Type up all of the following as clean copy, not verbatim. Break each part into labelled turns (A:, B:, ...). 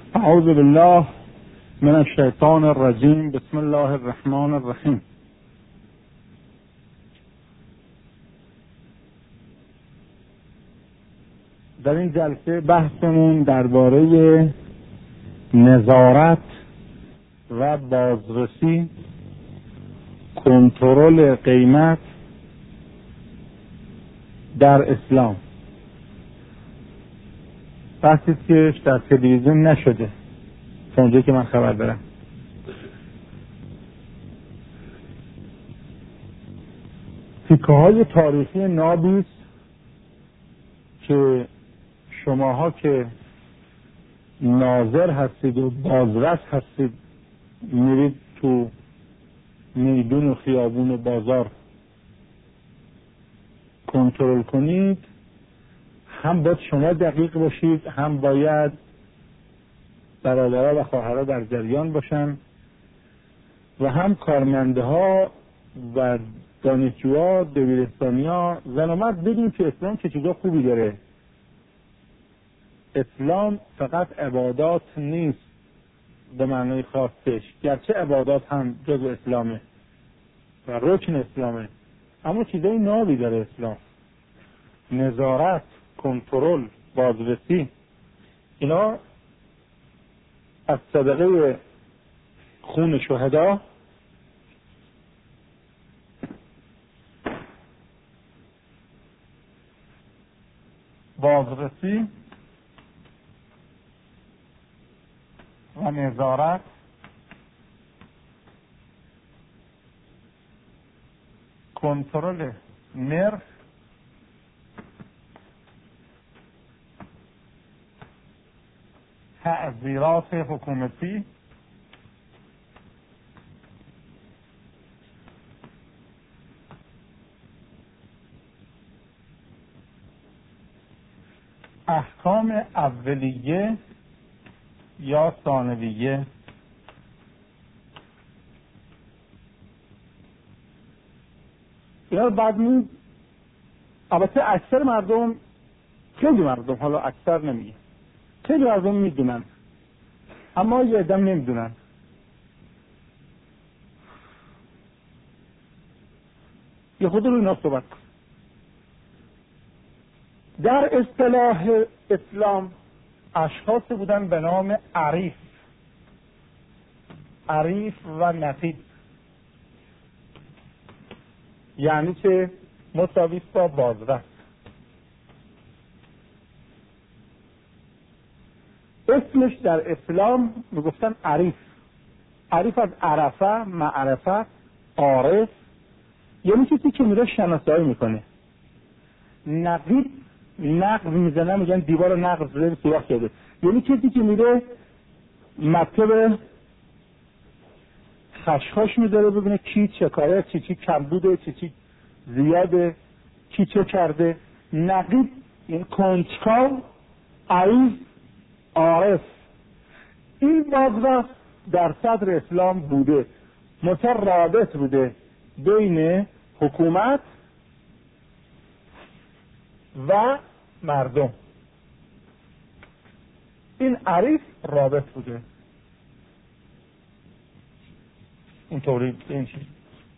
A: اعوذ بالله من الشیطان الرجیم. بسم الله الرحمن الرحیم. در این جلسه بحثمون درباره نظارت و بازرسی، کنترل قیمت در اسلام. بحثی که در تلویزیون نشده تا اونجایی که من خبر دارم. تیکه های تاریخی نابی است که شماها که ناظر هستید و بازرس هستید، میرید تو میدون و خیابون و بازار کنترل کنید. هم باید شما دقیق باشید، هم باید برادرها و خواهرها در جریان باشن و هم کارمنده ها و دانشجوها، دبیرستانی‌ها، زن و مرد بدون که اسلام چه چیزا خوبی داره. اسلام فقط عبادات نیست به معنای خاصش، گرچه عبادات هم جز اسلامه و رکن اسلامه، اما چیزای نابی داره اسلام. نظارت، کنترل، بازرسی، اینا از صدقه خون شهدا بازرسی و نظارت کنترل نرخ تعزیرات حکومتی احکام اولیه یا ثانویه اینا بعد البته اکثر مردم، خیلی مردم، حالا اکثر نمیگه، خیلی مردم میدونن اما یه عده نمیدونن. یه خود رو اینا صحبت کن. در اصطلاح اسلام اشخاص بودن به نام عریف و نقیب، یعنی که مساوی با بازرس. اسمش در اسلام میگفتن عریف از عرفه، معرفت، عارف، یعنی کسی که میره شناسایی میکنه. نقیب نقض میزنه، میگن دیوار نقض زده سوراخ کرده، یعنی کسی که میره مطلب خشخاش میداره ببینه کی چه کاره، چی کم بوده، چی زیاده، کی چه کرده. نقیب این کنجکاو، عریف، عارف. این بازرس در صدر اسلام بوده، رابط بوده بین حکومت و مردم. این عریف رابط بوده اینطوری. این چیز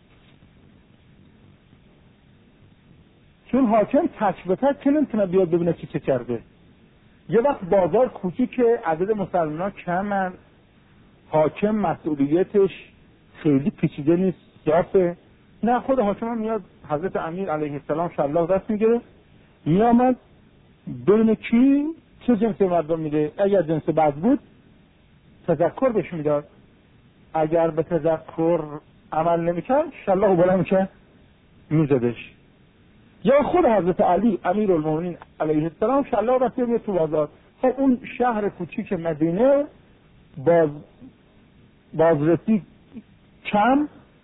A: چون حاکم تک به تک که نمیتونه بیاد ببینه چه کرده. یه وقت بازار کوچیکه، عدد مسلمان‌ها کمن، حاکم مسئولیتش خیلی پیچیده نیست، صافه. نه، خود حاکم هم میاد، حضرت امیر علیه السلام شلاق دست میگیره، میامد ببینه کی چه جنس مردم میده. اگر جنس بد بود تذکر بهش میداد، اگر به تذکر عمل نمیکرد شلاق بلند میکرد میزدش. یا خود حضرت علی امیرالمومنین علیه السلام شلاق دست میگیره تو بازار. خب اون شهر کوچیک مدینه بازرسی کم،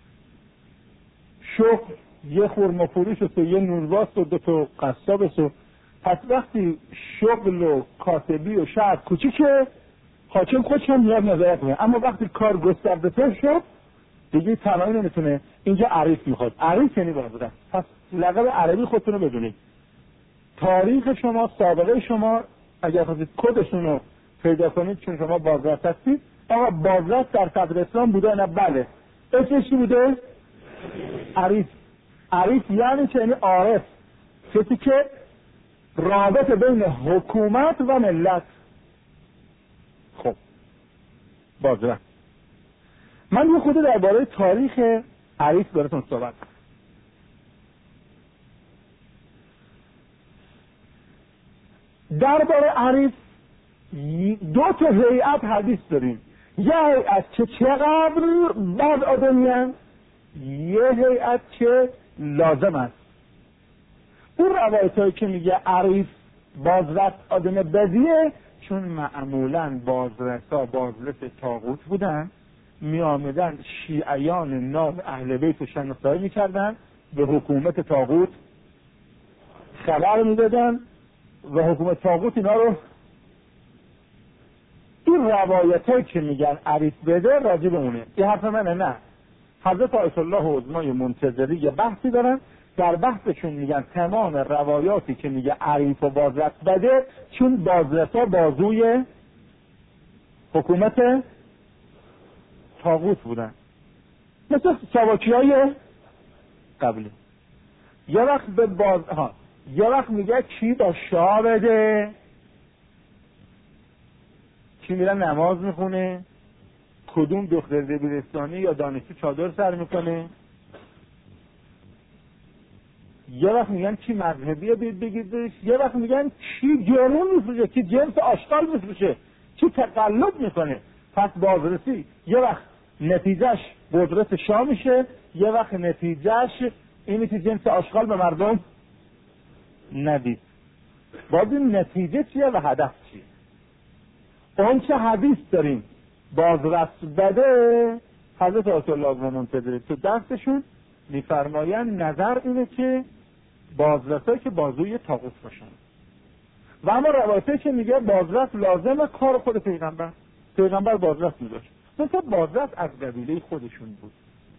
A: شغل یه خرما فروش و یه نونواست و 2 قصاب است. پس وقتی شغل و کاسبی و شهر کوچیکه، حاکم خودش هم میاد نظارت کنه. اما وقتی کار گسترده‌تر شد دیگه تنهایی نمیتونه. اینجا عریف میخواد. عریف یعنی بازرس. پس لقب عربی خودتون رو بدونید. تاریخ شما، سابقه شما، اگر خواستید کدشون رو پیدا کنید چون شما بازرس هستید. آقا بازرس در صدر اسلام بوده نه؟ بله. اسمش چی بوده؟ عریف. عریف یعنی چه؟ یعنی عارف، کسی که رابط بین حکومت و ملت. خب بازرس. من یه خود درباره تاریخ عریف براتون صحبت کنم. درباره عریف دو تا هیئت حدیث داریم. یه هیئت که چقدر بد آدمی هست، یه هیئت که لازم است. اون روایت هایی که میگه عریف بازرس آدم بدیه، چون معمولا بازرسا بازرس طاغوت بودن، می آمدن شیعیان ناب اهل بیت رو شناسایی میکردن، به حکومت طاغوت خبر میدادن و حکومت طاغوت اینا رو. این روایت هایی که میگن عریف بده راجع به اونه. این حرف منه؟ نه. حضرت آیت الله عظمای منتظری یه بحثی دارن، در بحثشون میگن تمام روایاتی که میگه عریف و بازرس بده، چون بازرسا بازوی حکومت طاغوت بودن، مثل ساواکی های قبلی. یه وقت به یه وقت میگه کی با شاه بده، کی میره نماز میخونه، کدوم دختر دبیرستانی یا دانشجو چادر سر میکنه. یه وقت میگن کی مذهبیه بگیردش، یه وقت میگن کی جنون میفروشه، کی جنس آشغال میفروشه، کی تقلب میکنه. پس بازرسی یه وقت نتیجهش قدرت شاه میشه، یه وقت نتیجهش اینه که جنس آشغال به مردم ندید. باید این نتیجه چیه و هدف چیه. اون چه حدیث داریم بازرس بده، حضرت آیت الله منتظری تو دستشون میفرماین نظر اینه که بازرسایی که بازوی طاغوت باشن. و اما روایتی که میگه بازرس لازمه کار خود پیغمبر بازرس میداشت، مثلا بازرس از قبیله خودشون بود،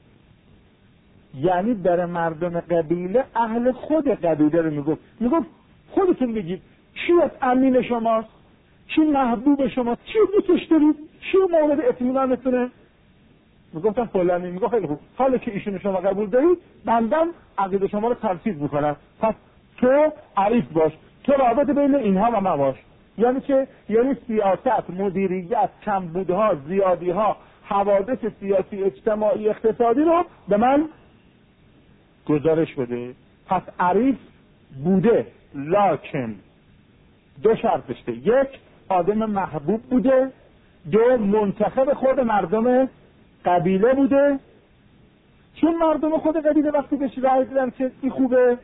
A: یعنی در مردم قبیله اهل خود قبیله رو میگفت خودتون بگید چی از امین شماست، چی محبوب شماست، چی دوستش دارید، چی مورد اطمینانتونه. میگفتن فلانی. میگفت خیلی خوب، حالا که ایشون شما قبول دارید بندم عقیده شما رو تنفیذ میکنم، پس تو عریف باش، تو رابط بین اینها و ما باش. یعنی که یعنی سیاست، مدیریت، کمبودها، زیادیها، حوادث سیاسی، اجتماعی، اقتصادی رو به من گزارش بده. پس عریف بوده، لکن دو شرط داشته: یک، آدم محبوب بوده، دو، منتخب خود مردم قبیله بوده، چون مردم خود قبیله وقتی بهش رأی دادن که این خوبه،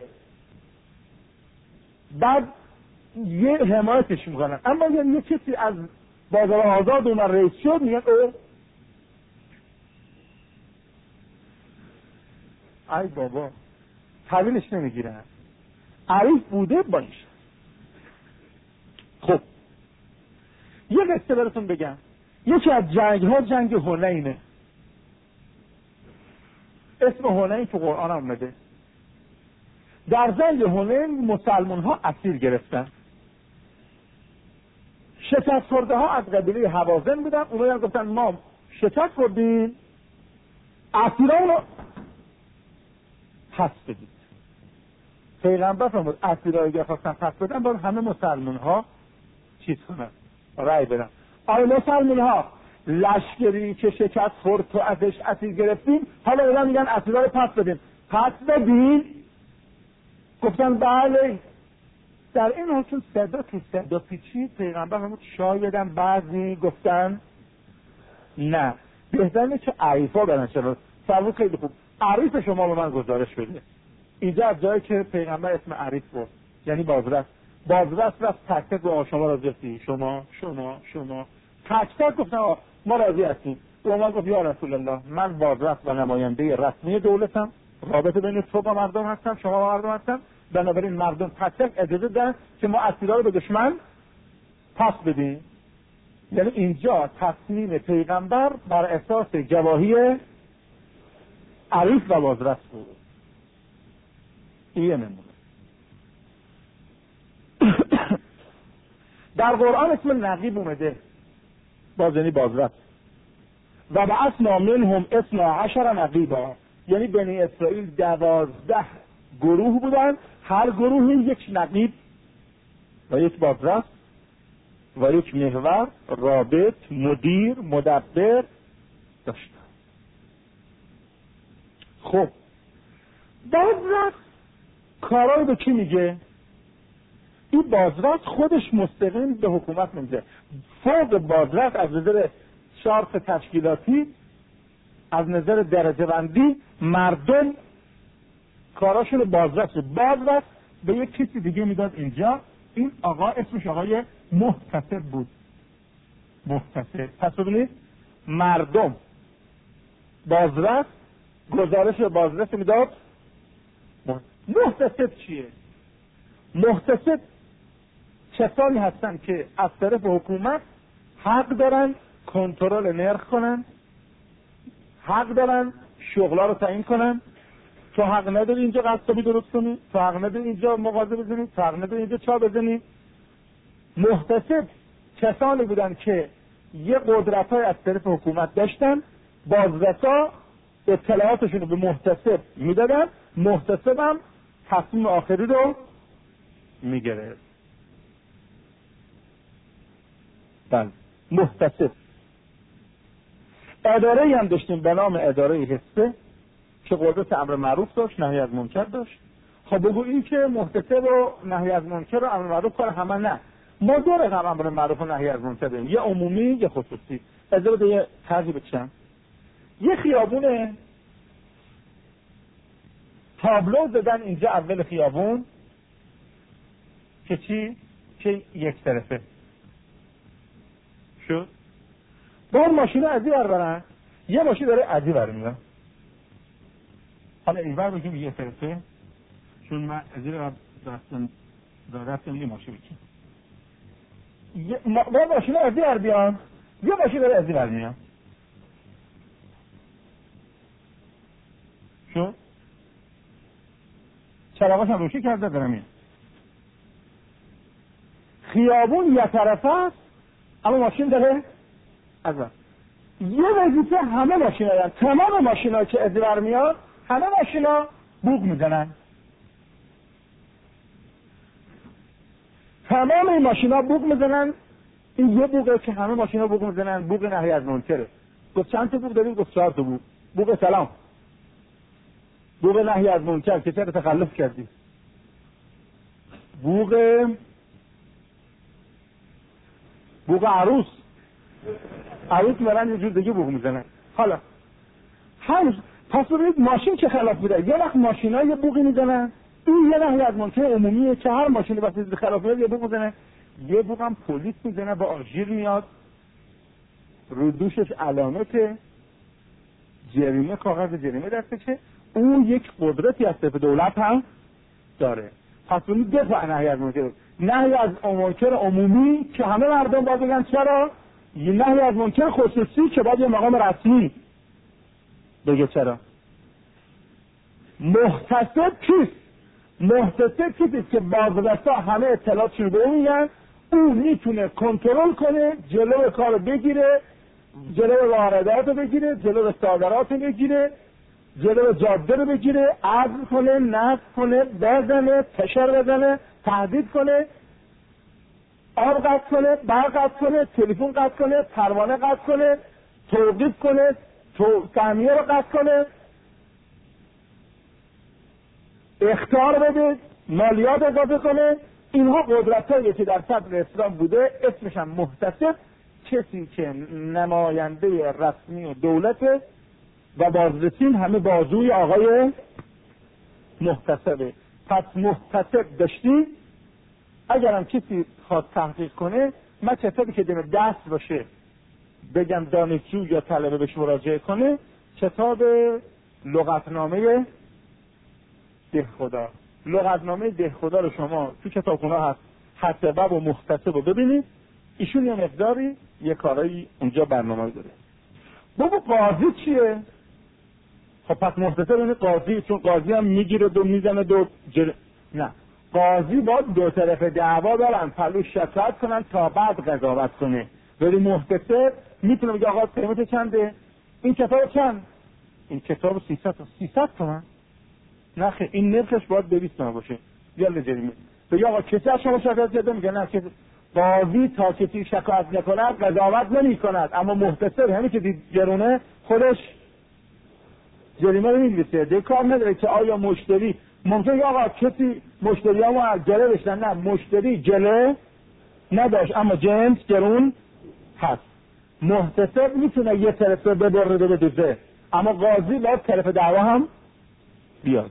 A: بعد یه حمایتش میکنن. اما یه کسی از بازار آزاد اومد رئیس شد، میگن ای بابا تحویلش نمیگیرن. عریف بوده باش. خب یه قصه براتون بگم. یکی از جنگ ها جنگ حنینه. اسم حنین تو قرآن آمده. در جنگ حنین مسلمان ها اسیر گرفتن. شکست خورده ها از قبیله هوازن بودن. اونها گفتن ما شکست خوردیم، اسیران رو پس بدید. پیغمبر فرمود اسیرایی که خواستن پس بدن باید همه مسلمان ها چیز کنن، رأی بدن. آیا مسلمان ها لشکری که شکست خورد تو ازش اسیر گرفتیم، حالا اونا میگن اسیرها رو پس بدیم، پس بدین؟ گفتن بله. در این حال چون صدا پیچید، پیغمبر فرمود شایدن بعضی گفتن نه، بهتره که عریفا برن شد. فرمود خیلی خوب، عریف شما به من گزارش بده. اینجا از جایی که پیغمبر اسم عریف بود، یعنی بازرس رفت تک تک با شما راضی هستی، شما تک تک گفتن ما راضی هستیم. اومد گفت یا رسول الله، من بازرس و نماینده رسمی دولتم، رابطه بین تو با مردم هستم، شما با مردم هستم، بنابراین مردم تک تک اجازه دارن که ما اسیرها رو به دشمن پس بدیم. یعنی اینجا تصمیم پیغمبر بر اساس گواهی عریف و بازرس بود. این نمونه. در قرآن اسم نقیب اومده. باز یعنی بازرس. و بعثنا منهم 12 نقیبا، یعنی بنی اسرائیل 12 گروه بودن، هر گروه یک نقیب و یک بازرس و یک محور، رابط، مدیر، مدبر داشتن. خب بازرس کارای به کی میگه؟ این بازرس خودش مستقیم به حکومت نمیده. فوق بازرس از نظر شارف تشکیلاتی، از نظر درجه بندی، مردم کاراشون بازرس به یک کسی دیگه میداد. اینجا این آقا اسمش آقای محتسب بود. محتسب. پس ببینید مردم بازرس گزارش به بازرس میداد. محتسب چیه؟ محتسب کسانی هستن که از طرف حکومت حق دارن کنترل نرخ کنن، حق دارن شغلا رو تعیین کنن. تو حق نداری اینجا قصابی درست کنی، تو حق نداری اینجا مغازه بزنی، تو حق نداری اینجا چا بزنی. محتسب کسانی بودن که یه قدرت‌های از طرف حکومت داشتن، بازرسا اطلاعاتشون رو به محتسب میدادن، محتسب هم تصمیم آخری رو میگرفت. بله محتسب. اداره‌ای هم داشتیم به نام اداره حسه که قدرت امر معروف داشت، نهی از منکر داشت. خب بگو این که محتسب و نهی از منکر و امر معروف کار همه، نه، ما دو رقم امر معروف و نهی از منکر داریم، یه عمومی یه خصوصی. از بده یه ترجیح بچم. یه خیابونه تابلو زدن اینجا اول خیابون که چی؟ که یک طرفه شد. با اون ماشین ازی برن، یه ماشین داره ازی برمیدن. حالا اینور بگیم یه طرفه، چون من ازی رو دستم یه ماشین بکنم. با ماشین ازی بر بیان، یه ماشین داره ازی برمیدن. شد؟ چراغاش هم روشی کرده دارم این. خیابون یه طرفه است اما ماشین داره از بر. یه وظیفه همه ماشین ها دارن. تمام ماشین ها که ازی برمیان همه ماشین ها بوق میزنن. تمام این ماشین ها بوق میزنن. این یه بوقه که همه ماشین ها بوق میزنن. بوق نهی از منکره. گفت چند تا بوق داریم؟ گفت 4 تا بوق. بوق سلام، بوق نهی از منکر که چرا تخلف کردی، بوق عروس میرن یه جور دیگه بوق میزنن. حالا همون پس ببینید ماشین چه خلاف بوده. یه وقت ماشین ها یه بوقی میزنن، این یه نهی از منکر عمومیه که هر ماشینی وقتی خلاف میاد یه بوق میزنه. یه بوق هم پلیس میزنه با آژیر میاد، رو دوشش علامت جریمه، کاغذ جریمه دستشه. اون یک قدرتی از طرف دولت هم داره. پس اون دفع نهی از منکر، نهی از منکر عمومی که همه مردم باید بگن چرا، یه نهی از منکر خصوصی که باید یه مقام رسمی بگه چرا. محتسب کیست؟ محتسب کیست که بازرسا همه اطلاعاتشون رو به اون میگن، اون میتونه کنترل کنه، جلو کارو بگیره، جلو واردات رو بگیره، جلو صادرات رو بگیره، جلو جاده رو بگیره، عزل کنه، نصب کنه، بزنه، فشار بزنه، تهدید کنه، آب قطع کنه، برق قطع کنه، تلفن قطع کنه، پروانه قطع کنه، توقیف کنه، سهمیه رو قطع کنه، اخطار بده، مالیات اضافه کنه. اینها قدرت‌هایی که در صدر اسلام بوده. اسمش هم محتسب، کسی که نماینده رسمی دولته و بازرسین همه بازوی آقای محتسبه. پس محتسب داشتیم. اگر هم کسی خواست تحقیق کنه، من کتابی که دم دست باشه بگم دانشجو یا طلبه بهش مراجعه کنه، کتاب لغتنامه دهخدا. لغتنامه دهخدا رو شما تو کتابخونه هست، حسبه و محتسب رو ببینید. ایشون یه مقداری یه کارایی اونجا برنامه داره. بابا قاضی چیه؟ خب پس محتسب اینه قاضی، چون قاضی هم میگیره دو میزنه دو نه، قاضی باید دو طرف دعوا برن پلوش شکایت کنن تا بعد قضاوت کنه. ولی محتسب میتونه بگه آقا قیمت چنده؟ این کتاب چند؟ این کتاب 300 تومن. نه خیر، این نرخش باید 200 تومن باشه. یالا جریمه. بگه آقا کسی از شما شکایت کرده؟ میگه نه، کسی. قاضی تا کسی شکایت نکند قضاوت نمی‌کند، اما محتسب همین که دید گرونه خودش جریمه رو می‌نویسه. دیگه کار نداره که آیا مشتری ممکنه آقا کسی مشتریامو از جله بشنن. نه، مشتری جله نداشت اما جنس گرون هست. محتسب میتونه یه طرف رو ببره بدوزه، اما قاضی باید طرف دعوا هم بیاد.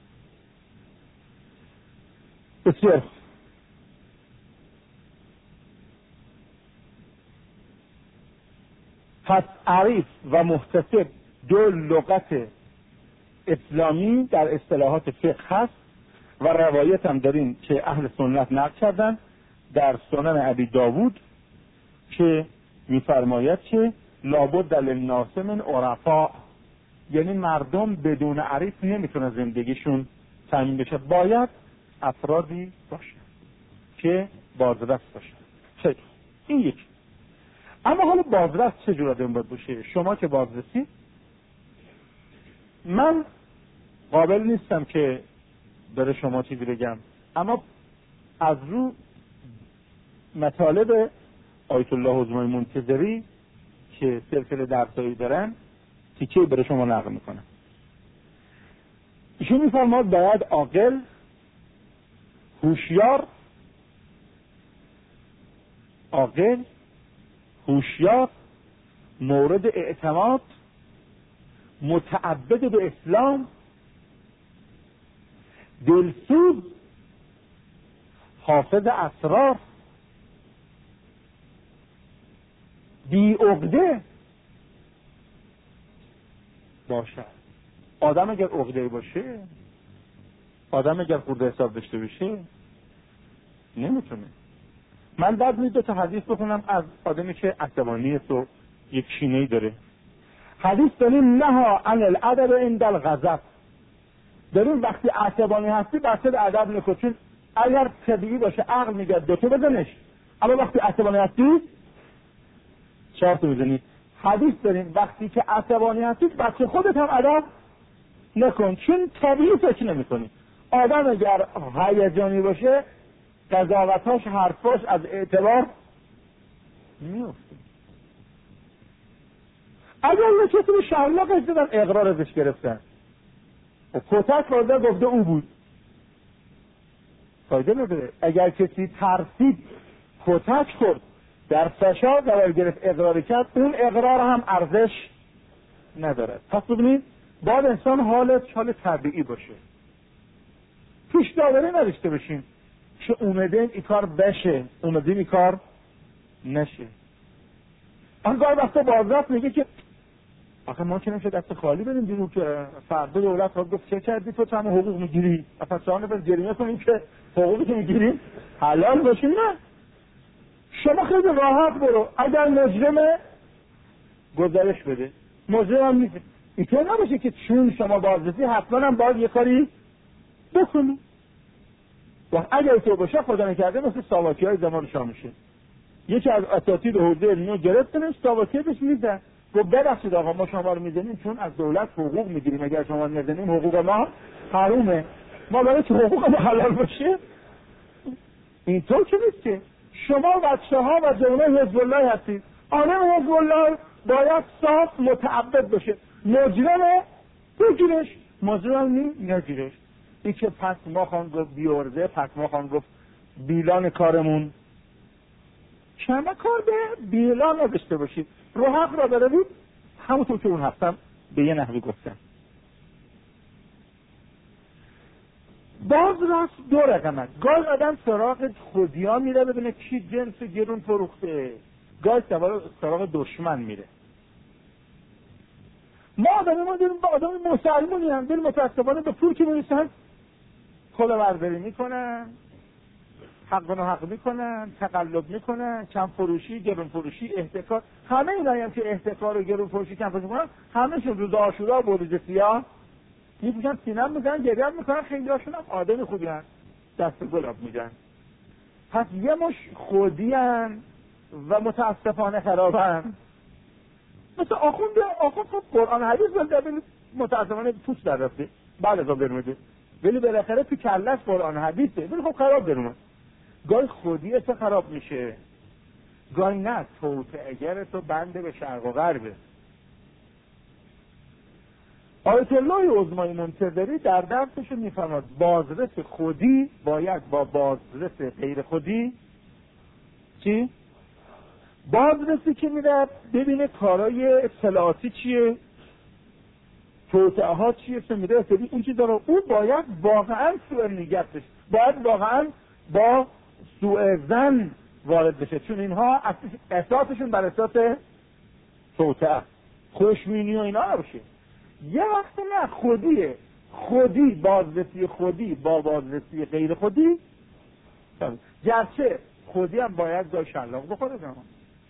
A: بسیار پس عریف و محتسب دو لغت اسلامی در اصطلاحات فقه هست و روایت هم داریم که اهل سنت نقل کردن در سنن ابی داوود که میفرماید که لابد للناس من عرفاء، یعنی مردم بدون عریف نمیتونه زندگیشون تامین بشه، باید افرادی باشه که بازرس باشه. خیلی این یک. اما حالا بازرس چجور آدم باید باشه؟ شما که بازرسی، من قابل نیستم که بره شما چیزی بگم، اما از رو مطالب آیت الله حزمای منتظری که سلسله درسایی دارن تیکه بره شما نقل میکنم. ایشون میفرماد باید عاقل، هوشیار، مورد اعتماد، متعبد به اسلام، دلسوز، حافظ اسرار، بی عقده باشه. آدم اگر عقده باشه، آدم اگر خورده حساب داشته باشه نمیتونه. من بعد می 2 تا حدیث بخونم از آدمی که عصبانی تو یک کینه‌ای داره. حدیث داریم نها عن الادب عند الغضب، داریم وقتی عصبانی هستی بسید ادب نکن، چون اگر طبیعی باشه عقل میگه 2 تا بزنش، اما وقتی عصبانی هستی 4 تا بزنی. حدیث داریم وقتی که عصبانی هستی بچه خودت هم ادب نکن، چون طبیعی فکر نمی‌کنی. آدم اگر هیجانی باشه قضاوتاش، حرفاش از اعتبار میفته. اگر یه کسی رو شلاقش دادن اقرار ازش گرفتن و کتک خورده گفته او بود، فایده نداره. اگر کسی ترسید کتک خورد در فشار قرار گرفت اقرار کرد، اون اقرار هم ارزش نداره. پس ببینید باید انسان حال طبیعی باشه، پیش داوری نداشته باشیم که اومدیم این کار بشه، اومدیم این کار نشه. آنگاه وقتا بازرس میگه که آخه ما که نمیشه دست خالی بریم بیرون که فردا دولت ها گفت چه کردی تو چند حقوق میگیری، اصلا شما نباید جریمه کنیم که حقوقی که میگیریم حلال باشه. نه، شما خیلی راحت برو، اگر مجرمه گزارش بده، مجرم هم نیست. اینطور نباشه که چون شما بازرسی حتما هم باید یه کاری بکنی. و اگر تو باشه خدا نکرده مثل ساواکی های زمان شاه میشه. یکی از اساتید حوزه علمی گرفتنش، ساواکی بهش میزن گفت ببخشید آقا ما شما رو میزنیم چون از دولت حقوق میگیریم، اگر شما نزنیم حقوق ما حرومه، ما برای که حقوق ما حلال باشه. اینطور که نیست که شما بچه ها و جوانای حزب الله هستید، آدم حزب الله باید صاف متعبد باشه، مجرمه بگیرش، مجرم نگیرش. این که پس ما خان گفت بیارزه، پس ما خان گفت بیلان کارمون شما کار به بیلان نداشته باشید، رو حق را بروید همونطور که اون هستم به یه نحوی گفتم. باز راست 2 رقمت، گاز آدم سراغ خودیا میره ببینه کی جنس گرون فروخته، گاز سراغ دشمن میره. ما داریم با آدم مسلمونی هم داریم متاسفانه به پول که میرسن کلا برداری میکنن، حق و حق میکنن، تقلب میکنن، کم فروشی، گرون فروشی، احتکار. همه اینایی هم که احتکار و گرون فروشی کم فروشی میکنن همه‌شون روز عاشورا و بروز سیاه میپوشن سینم میزنن، گریه میکنن. خیلی هاشون هم آدم خوبی هستن، دست گلاب میدن. پس یه مش خودی هستن و متاسفانه خرابن. مثل آخوند خب قرآن حدیث بلده، متاسفانه توش در رفته بعد از برمده، ولی بالاخره تو کلش قرآن حدیثه، ولی خب خراب برمه. گاهی خودی چه خراب میشه، گاهی نه توطئه‌گر تو بنده به شرق و غربه. آیت الله عظمای منتظری در درسش میفرماد بازرس خودی باید با بازرس غیر خودی چی؟ بازرسی که میره ببینه کارای اطلاعاتی چیه، توطئه ها چیه، چه میره ببین اون چیزا رو، اون باید واقعا سوء نیتش، باید واقعا با سوء ظن وارد بشه، چون اینها اساسشون بر اساس توطئه، خوشبینی و اینا نباشه. یه وقت نه خودی بازرسی خودی با بازرسی غیر خودی، گرچه خودی هم باید گاه شلاق بخوره. زمان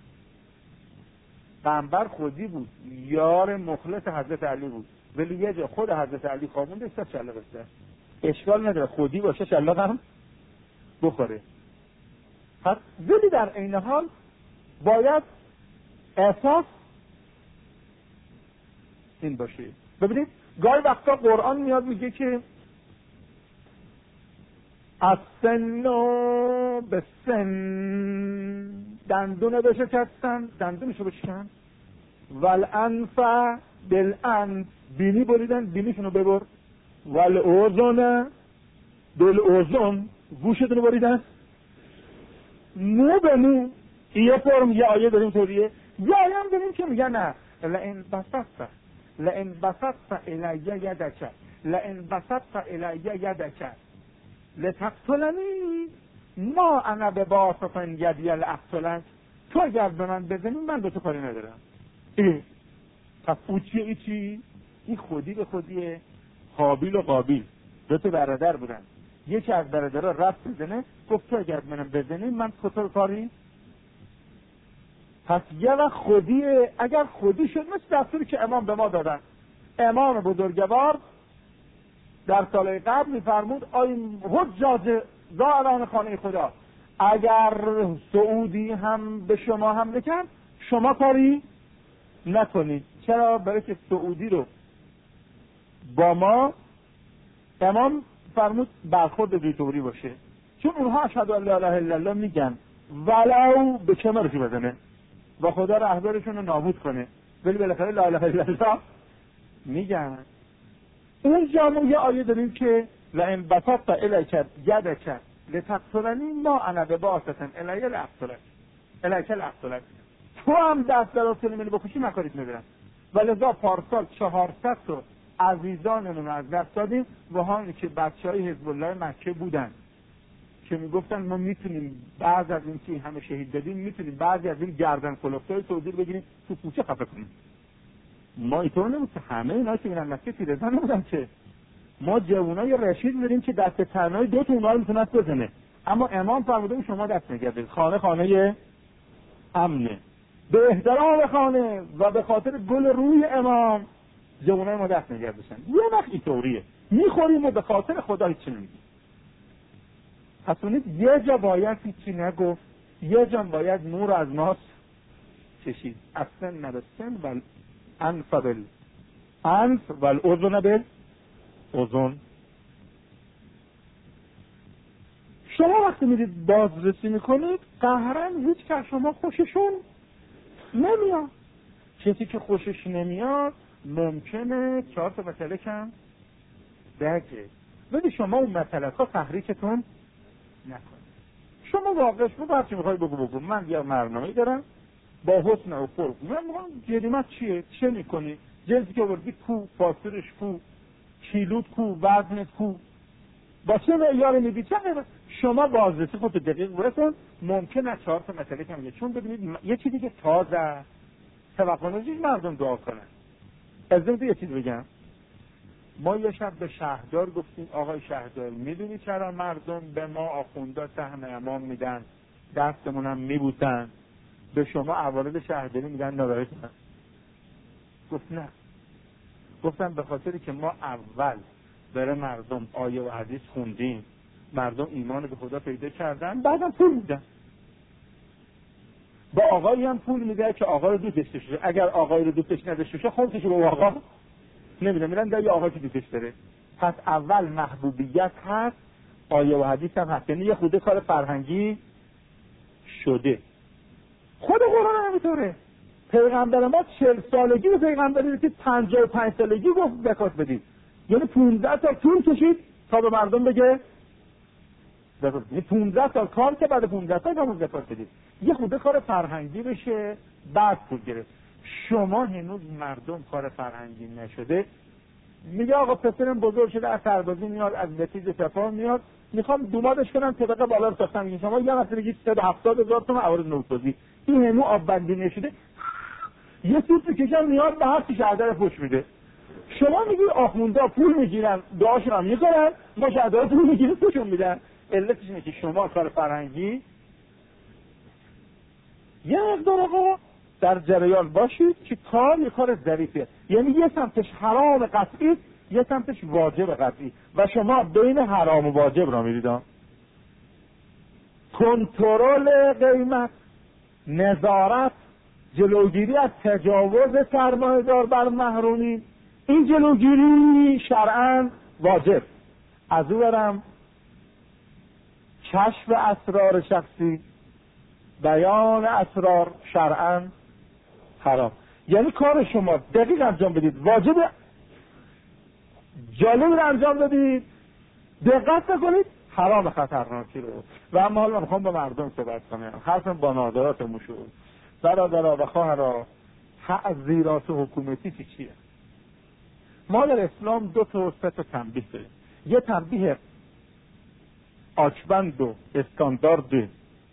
A: پیامبر خودی بود، یار مخلص حضرت علی بود، ولی یه جا خود حضرت علی خوابونده استاد شلاق بسته، اشکال نداره خودی باشه شلاق هم بخوره. ولی در عین حال باید اساس این باشه. ببینید گاهی وقتا قرآن میاد میگه که از سن به سن دندون بشکستن، دندونشو بشکن، والانف بالانف بینی بریدن، بینیشونو ببر، والاذن بالاذن گوشتونو بریدن، مو به مو. یه فرم یه آیه داریم طوریه، یه آیه هم داریم که میگن نه لئن بسطت الی یدک لتقتلنی ما انا بباسط یدی لاقتلک. تو اگر به من بزنی من به تو کاری ندارم. پس او چی؟ این خودی به خودیه. حابیل و قابیل دو تا برادر بودن، یکی از برادرها رفت بزنه، گفت تو اگر منم بزنی من تو کاری. پس یه وقت خودیه. اگر خودی شد مثل دستوری که امام به ما دادن، امام بزرگوار در سال قبل میفرمود آی حجاج زائران خانه خدا، اگر سعودی هم به شما حمله کرد شما کاری نکنید. چرا؟ برای که سعودی رو با ما امام فرمود برخورد دیطوری باشه، چون اونها اشهد ان لا اله الا الله میگن ولو به کمرشو بزنه و خدا رهبرشون رو نابود کنه، ولی بالاخره لا اله الا الله میگن. اونجا ما یه آیه داریم که لئن بسطت الیک یدک لتقتلنی ما انا بباسط الیک لاقتلک. تو هم دست دراز کنی منو بکشی من کاریت ندارم. ولذا پارسال 400 تا عزیزانمون رو از دست دادیم و همونی که بچهای حزب الله مکه بودن که میگفتن ما میتونیم بعض از این که همه شهید دادیم میتونیم بعضی از این گردن کلفتای سعودی رو بگیریم تو کوچه خفه کنیم. ما اینطور نبود که همه اینا که میرن مکه تیرزن نبودن، که ما جوانای رشید داریم که دست تنهایی 2 تا اونها رو میتونن بزنه، اما امام فرموده شما دست نگردید، خانه امنه. به احترام خانه و به خاطر گل روی امام جوانای ما دست نگردشن. یه وقت اینطوریه میخوریم و به خاطر خدا هیچ نمیگیم. حسونید یه جا باید هیچی نگفت، یه جا باید نور از ماست چشید. اصلا نبستن والانف بالانف والاذن بالاذن. شما وقتی میرید بازرسی میکنید قهرن هیچ که شما خوششون نمیاد. کسی که خوشش نمیاد ممکنه 4 تا مسئله کم بگه، ولی شما اون مسئله ها تحریکتون نکنید. شما واقعش رو برچه میخوای بگو من یه برنامه‌ای دارم با حسن و خلق، من میگم جریمت چیه؟ چه میکنی؟ جنسی که بردی کو، فاصلش کو، کیلوت کو، وزنت کو، با چه معیار میدی؟ چه شما بازرسی خود دقیق برسون. ممکنه 4 تا مسئله کم بگه، چون ببینید یه چیزی که تازه توقع ندارید مردم دعا کنن. از این یه چیز بگم، ما یه شب به شهردار گفتیم آقای شهردار میدونی چرا مردم به ما آخوندا سهم امام میدن دستمون هم میبوسن، به شما عوارض شهرداری میدن ناراحت هستن؟ گفت نه. گفتم به خاطری که ما اول برای مردم آیه و حدیث خوندیم، مردم ایمان به خدا پیدا کردن، بعدم پول میدن. با آقایی هم پول میده که آقا رو دوستش داشته. اگر آقای رو دوستش نداشته باشه خودش رو به آقا نمیده، میرن در یه آقایی که دوستش داره. پس اول محبوبیت هست، آیه و حدیث هم هست، یعنی یه خوده کار فرهنگی شده. خود قرآن همینطوره. پیغمبر ما 40 سالگی به پیغمبری رسید، 55 سالگی گفت زکات بدید، یعنی 15 سال طول کشید تا به مردم بگه زکات بدید. 15 سال کار که بعد 15 سال هم زکات بدید. یه خوده کار فرهنگی بشه بعد پول گرفت. شما هنوز مردم کار فرهنگی نشده، میگه آقا پسرم بزرگ شده از سربازی میاد، از نتیجه سفار میاد، میخوام دومادش کنم طبقه بالا رو ساختم. میگه شما یه مثلا بگید 170,000 تومان عوارض نوسازی، این هنوز آب بندی نشده، یه سوت کشم میاد به هر چی شهردار پوش میده. شما میگی آخوندا پول میگیرن دعاشون هم میکنن، ما شهردار پول میگیرن پوشون میدن. علتش اینه که شما کار فرهنگی یه مقدار آقا در جریان باشید که کار یه کار ظریفیه، یعنی یه سمتش حرام قطعی، یه سمتش واجب قطعی و شما بین حرام و واجب را میرید. کنترل قیمت، نظارت، جلوگیری از تجاوز سرمایه‌دار بر محرومین، این جلوگیری شرعاً واجب. از او برم کشف اسرار شخصی، بیان اسرار شرعاً حرام. یعنی کار شما دقیق انجام بدید، واجب جالب رو انجام بدید، دقت نکنید حرام خطرناکی رو. و اما حالا میخوام با مردم صحبت کنم، حرفم با نادرات مشهور برادرها و خواهرها، تعزیرات حکومتی چیه؟ ما در اسلام 2 تا 3 تا تنبیه داریم. یه تنبیه آچبند و استاندارد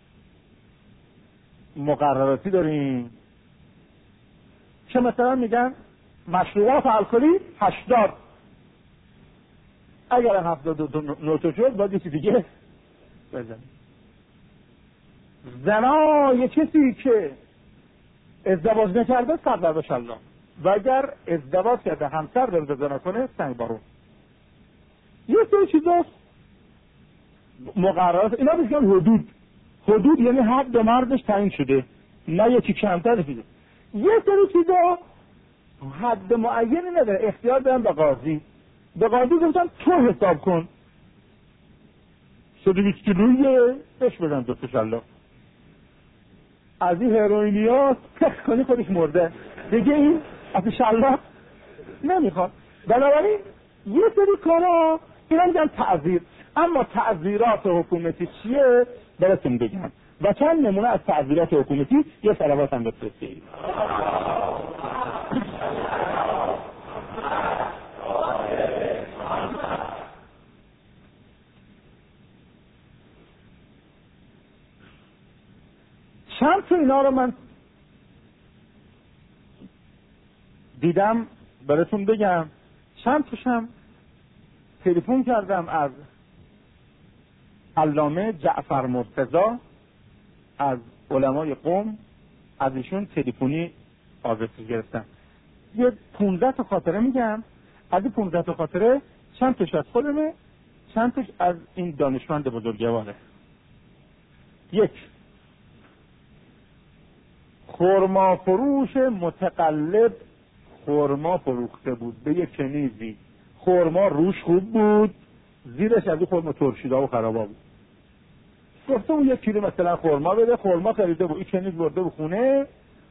A: مقرراتی داریم که مثلا میگن مشروبات الکلی 80، اگر 72 نوتو شد باید یه چیز دیگه بزنیم. زنا یه کسی که ازدواج نکرده صبر باشه الله، و اگر ازدواج کرده همسر داره زنا کنه سنگ بارون. یه سری چیزاست مقررات، اینا میگن حدود. حدود یعنی حد مردش تعیین شده، نه یکی کمتر دیگه. یه سری چیزا حد معینی نداره، اختیار دارن به قاضی. به قاضی گفتن تو حساب کن 120 کیلویه بهش بدن 2 تا شلاق. از این هروئینیات تخ کنی خودش مرده دیگه، این از شلاق نمیخواد. بنابراین یه سری کارا اینا میگن تعزیر. اما تعزیرات حکومتی چیه براتون بگم و چند نمونه از تعزیرات حکومتی. یه صلوات هم بفرستید. چند تا اینا رو من دیدم براتون بگم. چند تاشم تلفن کردم از علامه جعفر مرتضی، از علمای قم، از ایشون تلفنی آدرس گرفتم. یه 15 تا خاطره میگم. از این 15 تا خاطره چند تاش از خودمه، چند تاش از این دانشمند بزرگواره. 1 خرما فروش متقلب خرما فروخته بود به یک کنیزی. خرما روش خوب بود، زیرش از این خرما ترشیده و خرابا بود. گفته اون 1 کیلو مثلا خرما بده. خرما خریده بود، این کنیز برده بود خونه.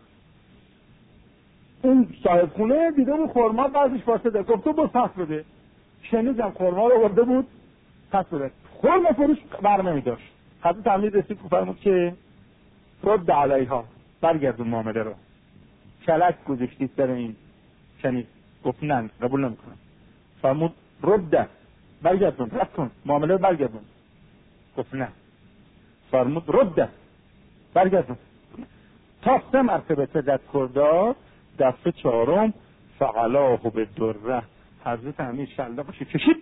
A: اون صاحب خونه دیده بود خرما بعضیش فاسده، گفته بود پس بده. کنیز هم خرما رو برده بود پس بده. خرما فروش برنمی داشت. حضرت امیر رسید فرمود که رد علیها، برگردون معامله رو. کلک گذاشتید سر این کنیز. گفت نه قبول نمیکنم. فرمود رد، برگردون، رد کن معامله رو، برگردون. گفت نه. فرمود رد، برگردون. تا 3 مرتبه تذکر داد. دفعه 4 فعلاه به دره. حضرت امیر شلاقش کشید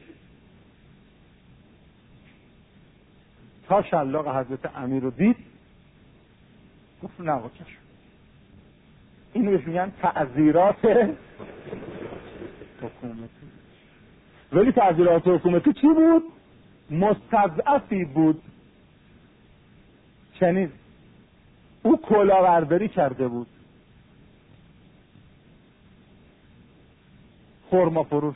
A: تا شلاق حضرت امیر رو دید. گفت نه بکش. اینو بهش میگن تعزیرات حکومتی. ولی تعزیرات حکومتی چی بود؟ مستضعفی بود، کنیز او کلاهبرداری کرده بود، خرما فروش.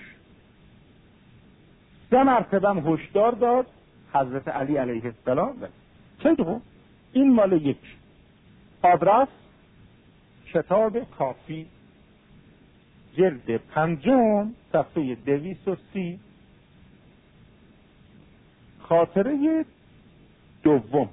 A: 3 مرتبه هم هشدار داد حضرت علی علیه السلام. چه دو؟ این مال یک. آدرس کتاب کافی جلد 5 صفحه 230. خاطره دوم.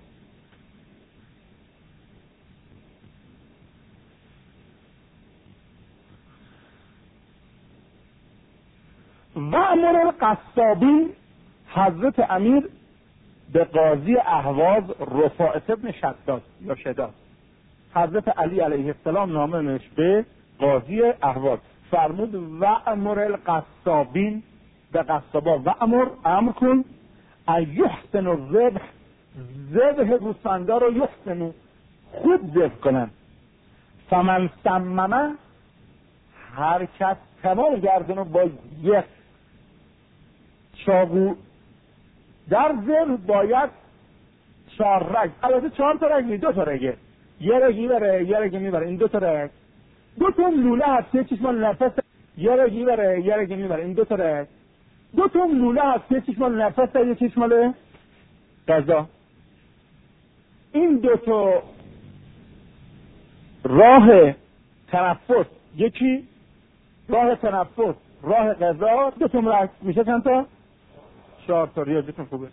A: و امر القصابین، حضرت امیر به قاضی اهواز رفاعة ابن شداد یا شداد، حضرت علی علیه السلام نامه نوشت به قاضی اهواز، فرمود و امر القصابین، به قصابا و امر کن ایحسن الذبح، ذبح گوسفندا رو یحسن، خوب ذبح کنن. فمن سممه، هر کس تمام گردنو با یک چاقو در ذبح باید 4 رگ، البته 4 تا رگ، 2 تا رگه، یه رگ میبره یه رگ میبره، این 2 تا رگ، 2 تا لوله هست، یه چشمان نفس، یه رگ میبره یه رگ میبره، این 2 تا رگ، 2 تا لوله هست، یه چشمان نفس، یه چشمان غذا. این 2 تا راه تنفس، یکی راه تنفس، راه غذا، 2 تا رگ، میشه چند تا؟ 4 تا. ریاضیتون خوبه.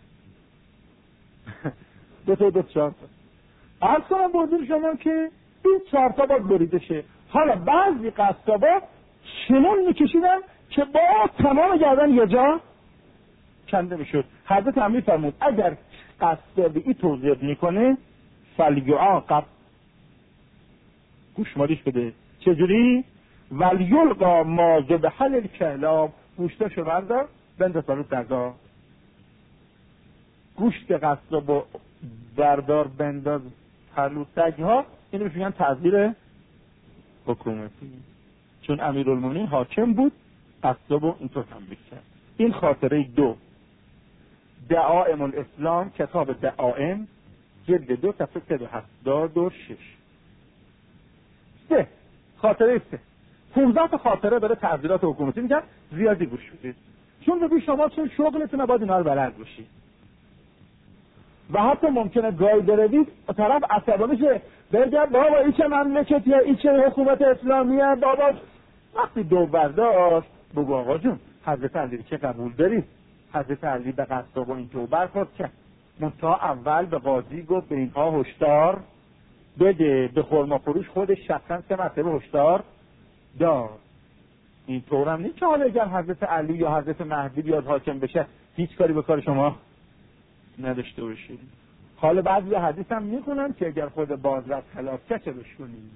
A: 2 تا 2 4 تا. عرض کنم بودیم شما که این 4 تا باید بریده شه. حالا بعضی قصابا شمون میکشیدن که با تمام گردن یه جا کنده میشد. حضرت امیر فرمود اگر قصابی این توضیح میکنه فلیعاقب، گوش مالیش بده. چجوری؟ ولیلقا ما ذبح للکلاب، گوشتاشو بردار بنداز رو درگاه. گوشت قصاب بردار بنداز پرلو سگ‌ها، اینو میگن تعذیر حکومتی، چون امیرالمومنین حاکم بود قصابو اینطور تنبیه کرد. این خاطره 2. دعائم الاسلام، کتاب دعائم جلد 2 صفحه 376. 3 خاطره 3. 15 تا خاطره برای تعذیرات حکومتی میگن، زیادی گوش بدید چون ببین شما چون شغلتونه باید اینا رو بلد باشید و حتی ممکنه گاهی بروید طرف عصبانی شه بگه بابا این چه مملکتیه، این چه حکومت اسلامیه، بابا وقتی دو برداشت بگو آقا جون حضرت علی که قبول دارید، حضرت علی به قصاب این جو برخورد کرد، منتها اول به قاضی گفت به اینها هشدار بده، به خرما فروش خودش شخصا 3 مرتبه هشدار داد. این طور هم نیست که حالا اگر حضرت علی یا حضرت مهدی بیاد حاکم بشه هیچ کاری به کار شما نداشته باشید. حالا بعضی حدیث هم میخونن که اگر خود بازرس خلاف چه بشکنیم.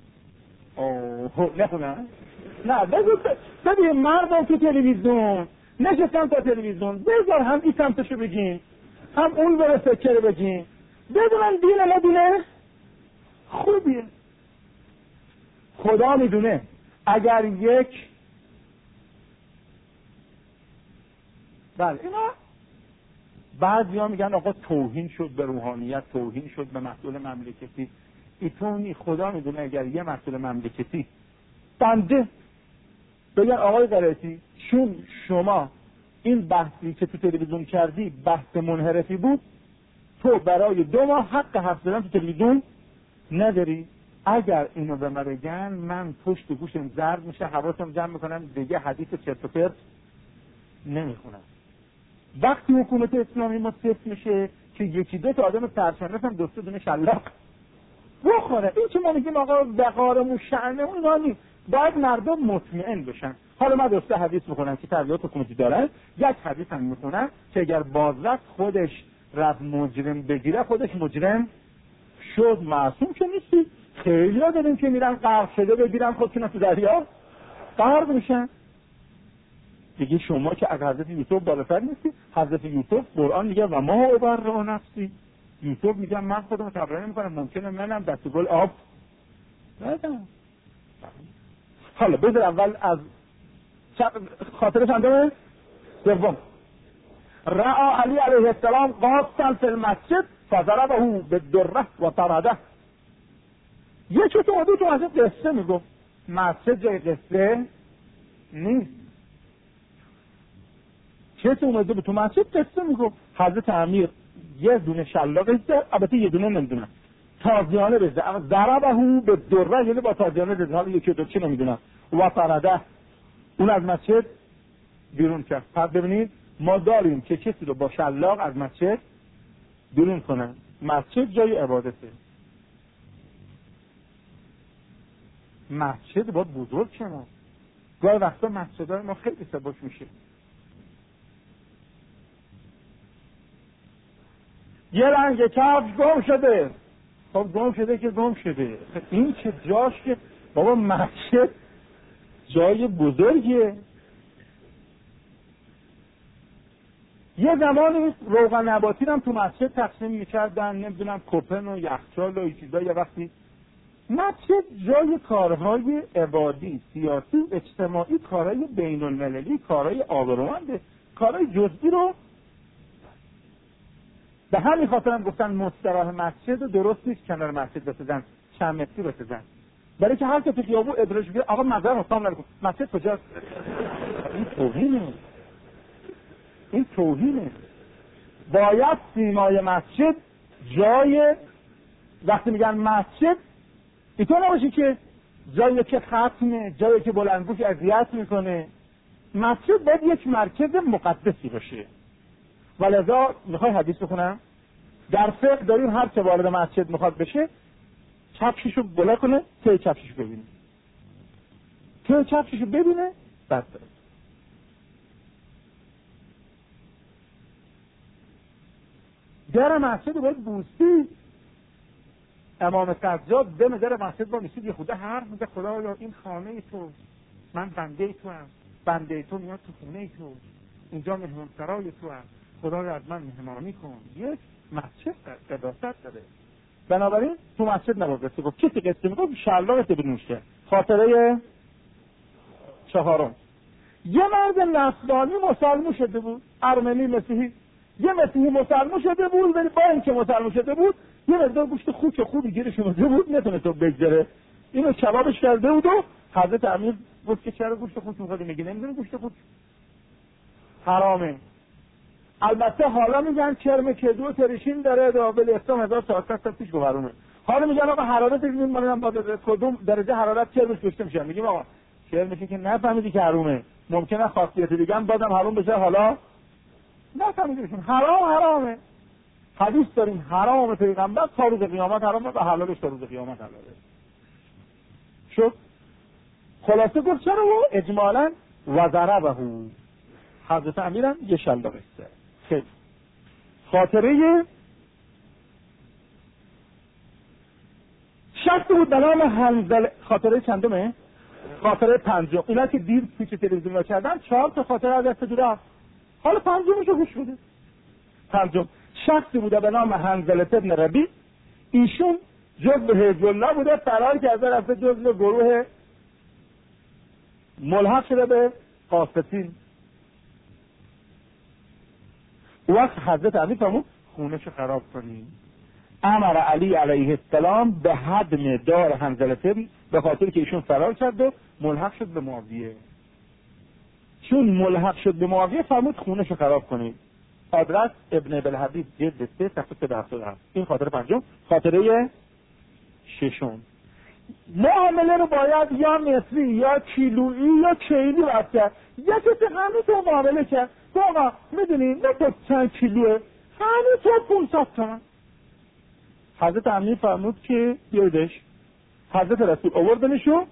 A: نخونن؟ نه ببین مردم تو تلویزیون نشستن تا تلویزیون بذار هم این سمتشو بگیم هم اون بره سکه رو بگیم بدونن دین ما دینه خوبیه. خدا میدونه اگر یک بله اینا بعضی ها میگن آقا توهین شد به روحانیت، توهین شد به مسئول مملکتی. ایتونی خدا میدونه اگر یه مسئول مملکتی بنده بگن آقای قرائتی چون شما این بحثی که تو تلویزیون کردی بحث منحرفی بود تو برای 2 ماه حق حرف زدن تو تلویزیون نداری، اگر اینو به من بگن من پشت گوشم زرد میشه، حواسم جمع میکنم دیگه حدیث چرت و پرت نمیخونم. وقتی حکومت اسلامی ما صفر میشه که 1-2 تا آدم سرشناس هم 2-3 دونه شلاق بخوره، این که ما میگیم آقا وقارمون شأنه اونا نیست، باید مردم مطمئن بشن. حالا من 2-3 حدیث میخونم که تبلیغات حکومتی دارن، یک حدیث هم میخونم که اگر بازرس خودش رفت مجرم بگیره خودش مجرم شد، معصوم که نیستی. خیلی ها داریم که میرن غرق شده بگیرن خودشون تو دریا غرق میشن. دیگه شما که از حضرت یوسف بالاتر نیستی. حضرت یوسف قرآن میگه و ما ابرئ نفسی، یوسف میگه من خودم تبرئه نمیکنم، ممکنه منم دست گل آب ندم. حالا بذار اول از خاطر چندمه دوم. رأى علی علیه السلام قاصا فی المسجد فضربه بالدره و طرده. یکی تو اومده تو مسجد قصه میگفت. مسجد جای قصه نیست. کسی اومده به تو مسجد قصه میگفت. حضرت امیر یه دونه شلاق بزد، البته یه دونه نمیدونم، تازیانه بزد، اما ضربه به دره، یعنی با تازیانه بزد، حالا یکی دو چی نمیدونم، و فرده اون از مسجد بیرون کرد. پس ببینید ما داریم که کسی رو با شلاق از مسجد بیرون کنن. مسجد جای عبادته. مسجد باید بزرگ شما. گاهی وقتا مسجدهای ما خیلی سبک میشه. یه رنگ کفش گم شده. خب گم شده که گم شده. این چه جاش که بابا مسجد جای بزرگیه. یه زمانی روغن نباتی هم تو مسجد تقسیم میکردن، نمیدونم کپن و یخچال و این چیزا. یه وقتی مسجد جای کارهای عبادی، سیاسی، اجتماعی، کارهای بین المللی، کارهای آبرومند، کارهای جزئی رو به همین خاطر هم گفتن مستراح مسجد و درست نیست کنار مسجد بسازن، چند متری بسازن، برای که هر که تو خیابون ادراج بگیره آقا مزار مستام نکن، مسجد کجاست؟ این توهینه. این توهینه. باید سیمای مسجد جای، وقتی میگن مسجد اینطور نباشه که جایی که ختمه، جایی که بلندگوش اذیت میکنه. مسجد باید یک مرکز مقدسی باشه. ولذا میخوای حدیث بخونم؟ در فقه داریم هر که وارد مسجد میخواد بشه چپشیشو بلا کنه، ته چپشیشو ببینه، ته چپشیشو ببینه بعد بره. در مسجد باید بوستی. امام سجاد دم در مسجد با میشید یه خدا حرف میزه، خدایا این خانه تو، من بنده تو هم، بنده تو میاد تو خونه تو، اینجا مهمان سرای تو هم، خدایا از من مهمانی کن. یک مسجد قداست داره. بنابراین تو مسجد نباید قصه گفت. کسی قصه میگفت شلاقت بنوش کرد. خاطره چهارم، یه مرد نصرانی مسلمان شده بود، ارمنی مسیحی. یه مسیحی مسلمان شده بود، ولی با اینکه مسلمان شده بود یه مقدار گوشت خوک خوبی گیرش اومده بود، نتونست بگذره. اینو کبابش کرده بود و حضرت امیر گفت که چرا گوشت خوک می‌خواد؟ میگه نمیدونی گوشت خوک حرامه. البته حالا میگن کرم کدو ترشین داره، دابل اسلام 1400 سال پیش گذرومه. حالا میگن آقا حرارت ببینید ما با کدوم درجه حرارت کرمش گوشت میشه. میگیم آقا کرمش که نفهمیدی که حرومه، ممکنه خاصیت دیگه هم بازم حرام بشه، حالا نفهمیدیشون حرامه. حدیث داریم حرام پیغمبر تا روز قیامت حرامه و حلالش تا روز قیامت حلاله. شد خلاصه گفت چرا و اجمالا و ضربه حضرت امیرم یه شلاق است. خیلی خاطره شخص بود به نام حنظله. خاطره چندمه؟ خاطره پنجم. اینا که دیر پیش تلویزیون کردن 4 تا خاطره از دست دور. حالا پنجمشو گوش بده. پنجم شخصی بوده به نام حنظله ابن ربیع. ایشون جزء حزب الله بوده، فرار کرده رفته جزء گروه ملحق شده به قاسطین. وقت حضرت امیر فرمود خونه‌شو خراب کنیم. امر علی علیه السلام به هدم دار حنظله ابن، به خاطر که ایشون فرار کرد و ملحق شد به معاویه. چون ملحق شد به معاویه فرمود خونه‌شو خراب کنید. آدرس ابن بالحدیث جلد 3 صفحه 377. این خاطره پنجم. خاطره ششم، معامله رو باید یا مصری یا کیلویی یا کیلی باید کرد. یا کسی همینطور معامله کرد آقا میدونی نه تو چند کیلوه، همینطور 500 تومن. حضرت امیر فرمود که بیایدش. حضرت رسول آوردنشو.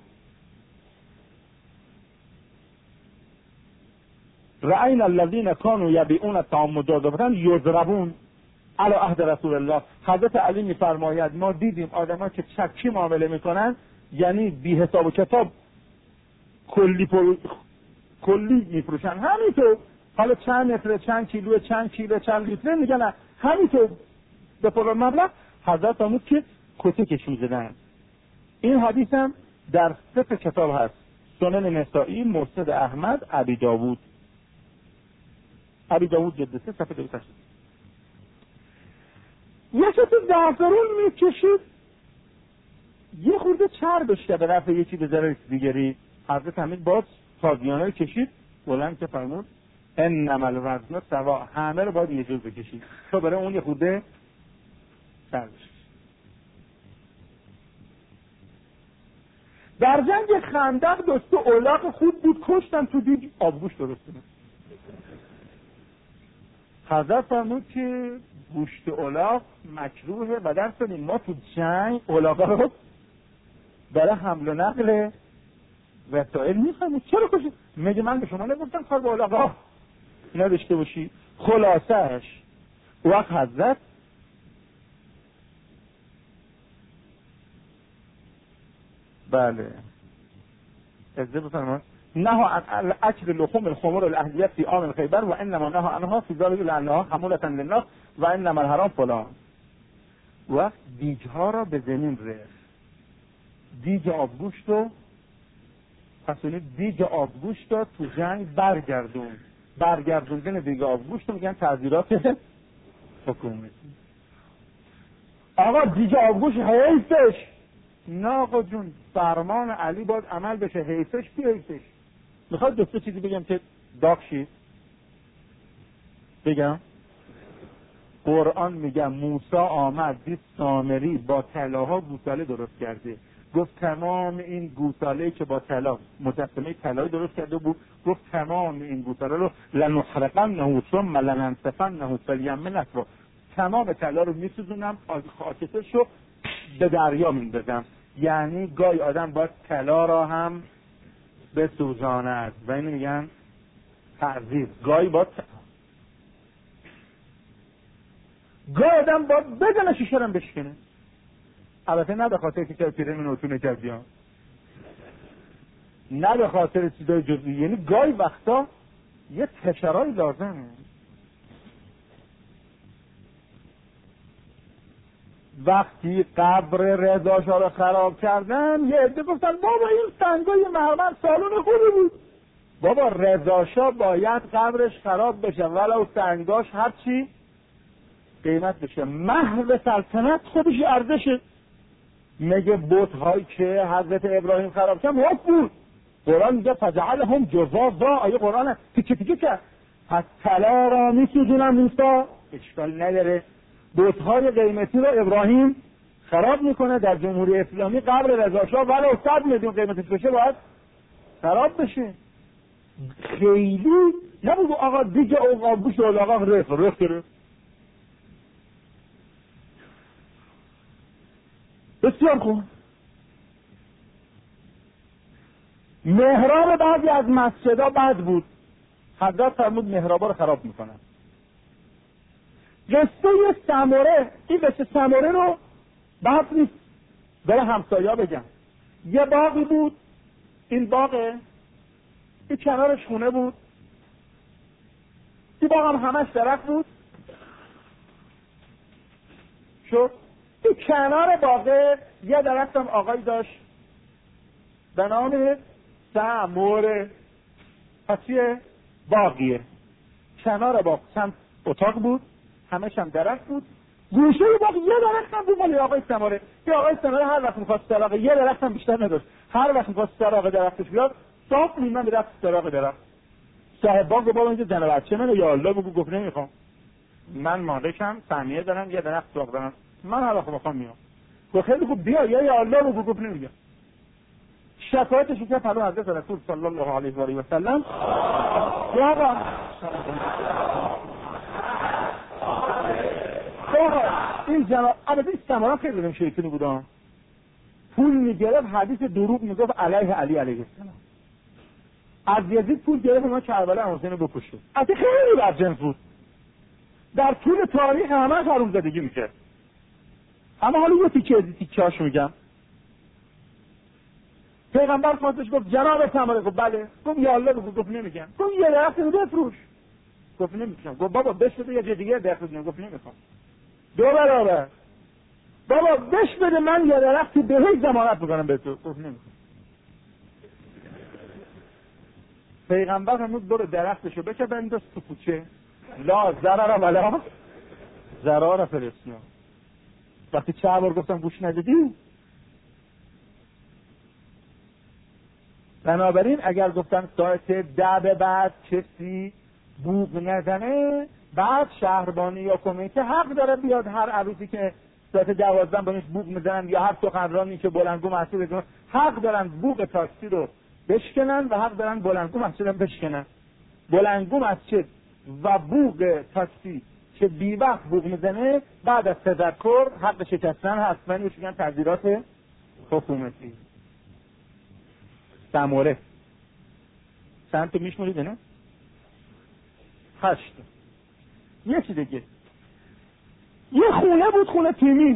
A: رأینا الذین کانوا یبیعون الطعام مجازفة یضربون علی عهد رسول الله. حضرت علی میفرماید ما دیدیم آدم‌ها که چکی معامله میکنن، یعنی بی حساب و کتاب کلی میفروشن همینطور، حالا چند متر، چند کیلو، چند لیتر میگن همینطور به فلان مبلغ. حضرت فرمود که کتکش میزدن. این حدیث هم در 3 کتاب هست: سنن نسائی، مسند احمد، ابی داوود. ابی داوود جلد 3 صفحه 280. یکی تو زعفرون میکشید یه خورده چربش که به رفع یکی به ذره دیگری. حضرت حمید باز تازیانه رو کشید، بلند که فرمود انما الوزن سوا، همه رو باید یه جور بکشید تا برای اون یه خورده چربش. در جنگ خندق دوست اولاق خوب بود، کشتن تو دیگ آبگوشت درست کنن. حضرت فرمود که گوشت اولاق مکروهه و در سنین ما تو جنگ اولاقا رو برای حمل و نقل وسایل میخوایم. چرا کشید؟ میگه من به شما نگفتم کار به اولاقا نداشته باشی. خلاصش وقت حضرت بله ازده بفرمان نها عن اکل لحوم الخمر الاهلیت فی عام خیبر و انما نها عنها فی ذلک لانها حمولة للناس و انما الحرام فلان. وقت دیگ ها را به زمین ریخت، دیگ آبگوشت رو پس دیگ آبگوشت رو تو جنگ برگردوندن دیگ آبگوشت رو میگن تعذیرات حکومتی. آقا دیگ آبگوشت حیثش نه آقا جون، فرمان علی باید عمل بشه. حیثش کی حیثش؟ میخواد دوسته چیزی بگم که داغ شید؟ بگم قرآن میگم موسی آمد دید سامری با طلاها گوساله درست کرده، گفت تمام این گوساله که با طلا مجسمه طلایی درست کرده بود، گفت تمام این گوساله رو لنحرقنه ثم لننسفنه فی الیم نسفا، تمام طلا رو میسوزونم، خاکسترش رو به دریا میندازم. یعنی گاهی آدم باید طلا را هم بسوزاند و اینو میگن تعذیر. گاهی آدم باید بدن شیشه رو بشکنه. البته نه به خاطر که پیرن نوتونه کردی ها، نه به خاطر چیزای جزئی، یعنی گاهی وقتا یه تشرای لازمه. وقتی قبر رضا شاه رو خراب کردن یه عده گفتن بابا این سنگای مرمر سالون خوبی بود. بابا رضا شاه باید قبرش خراب بشه ولو سنگاش هرچی قیمت بشه، محو سلطنت خودش ارزشه. میگه بت‌هایی که حضرت ابراهیم خراب کرد حق بود، قرآن میگه فجعلهم جزازا، آیه قرآن تیکه تیکه کرد. پس طلا را میسوزونن موسی، اشکال نداره. بت‌های قیمتی رو ابراهیم خراب میکنه. در جمهوری اسلامی قبر رضا شاه ولو 100 میلیون قیمتش بشه باید خراب بشه. خیلی نبود آقا دیگه آبگوشت آقا رفت کرد. بسیار خوب. محراب بعضی از مسجدها بد بود، حضرت فرمود محرابا رو خراب میکنن. قصه سموره، این قصه سموره رو بحث نیست، برای همسایا بگم. یه باغی بود، این باغه، این کنارش خونه بود، این باغ هم همش درخت بود. شد این کنار باغه یه درخت هم آقایی داشت به نام سموره. پس یه باغیه، کنار باغ چند اتاق بود، همش هم درخت بود. گوشه باغ یه درخت هم بود مال آقای سموره. یه آقای سموره هر وقت می‌خواست سراغ یه درخت هم بیشتر نداشت، هر وقت می‌خواست سراغ درختش بیاد صاف می‌موند درخت سراغ درخت. صاحب باغ بابا اینجا زن بچه منه یا الله بگو، گفت نمیخوام، من مالکم، سهمیه دارم، یه درخت سراغ دارم، من هر وقت بخوام میام. گفت خیلی خوب بیا، یا الله بگو، گفت نمیگم. شکایتش کرد پلو حضرت رسول صلی الله علیه و آله و سلم. بابا این جناب البته این سمارا خیلی بدم شیطانی بودم، پول میگرفت حدیث دروغ میگفت علیه علی علیه السلام. از یزید پول گرفت ما کربلا حسین رو بکشه. البته خیلی بدجنس بود، در طول تاریخ همه حروم زدگی میکرد. اما حالا یه تیکه هاشو میگم. پیغمبر خواستش گفت جناب سماره، گفت بله. گفت یا الله بگو، گفت نمیگم. گفت یه درخت رو بفروش، گفت نمیگم. گفت بابا بش بده یه جای دیگه درخت بزنم، گفت نمیخوام. دو برابر بابا بش بده من یه درخت به هیچ ضمانت میکنم به تو، گفت نمیخوام. پیغمبر فرمود برو درختشو بکه بنداز تو کوچه، لا ضرر ولا ضرار فلسطین. وقتی چه بار گفتم گوش ندادی، بنابراین اگر گفتن ساعت 10 به بعد کسی بوق نزنه، بعد شهربانی یا کمیته حق داره بیاد هر عروسی که ساعت 12 بهش بوق میزنن یا هر سخنرانی که بلندگو مسجد بزنن حق دارن بوق تاکسی رو بشکنن و حق دارن بلندگو مسجد هم بشکنن. بلندگو مسجد و بوق تاکسی که بی وقت بوق میزنه بعد از تذکر حق شکستن هست. من میگم تعذیرات حکومتی. سموره چند تا میشمونید نه؟ 8. یه چی دیگه، یه خونه بود، خونه تیمی،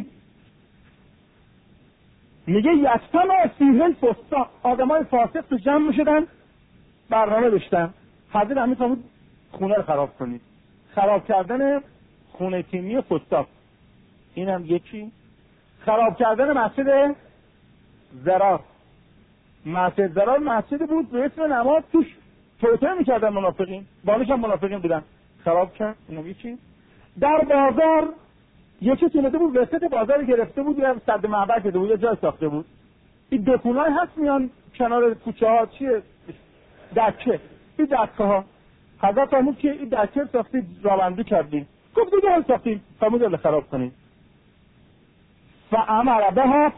A: میگه یکتن و سیهل فستا، آدم های فاسق تو جمع میشدن برنامه داشتن حضرت همین بود خونه رو خراب کنید. خراب کردن خونه تیمی و فستا. اینم یکی. خراب کردن مسجد زرار. مسجد زرار مسجد بود به اسم نماز، توش توته میکردن منافقین، بالش هم منافقین بودن، خراب کرد. اینم یکی. در بازار یکی تونده بود وسط بازار گرفته بود، یه صد معبر شده بود، یه جای ساخته بود. این دکونای هست میان کنار کوچه ها، چیه دکه، این دکه ها. حضرت فرمود که این دکه ساختید راوندی کردیم. گفت دیگه هم ساختیم، فرمود رو خراب کنیم. فامر بها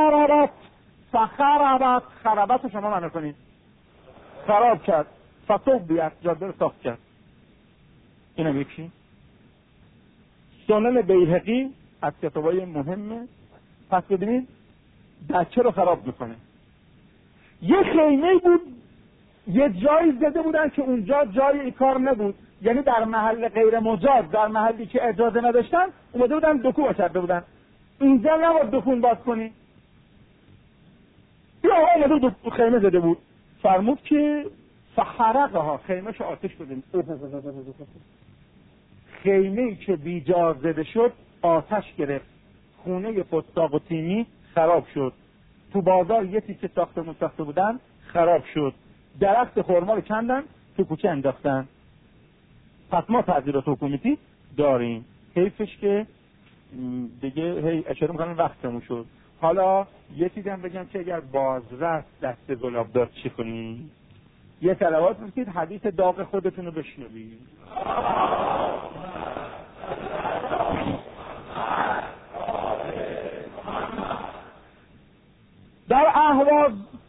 A: فخربت خرابت شما معنی کنید، خراب کرد. فطوبیت جاده رو ساخت کرد. اینم یکی. سنن بیهقی از کتابای مهمه. پس ببینید دکه رو خراب میکنه. یه خیمه بود، یه جایی زده بودن که اونجا جای این کار نبود، یعنی در محل غیر مجاز، در محلی که اجازه نداشتن اومده بودن دکو کرده بودن. اینجا نباید دکون باز کنی. یا اومده دو خیمه زده بود، فرمود که فحرقها، خیمه‌شو آتش بدیم. خیمه‌ای که بیجار زده شد آتش گرفت. خونه فستاق و تیمی خراب شد. تو بازار یه تیکه ساخته بودن خراب شد. درخت خرما رو کندن تو کوچه انداختن. پس ما تعذیرات حکومتی داریم. حیفش که دیگه هی اشاره میکنن وقتمون شد. حالا یه چیزی هم بگم که اگر بازرس دست گلاب داد چی کنی؟ یه صلوات بگید حدیث داغ خودتون رو بشنوید. در اهواز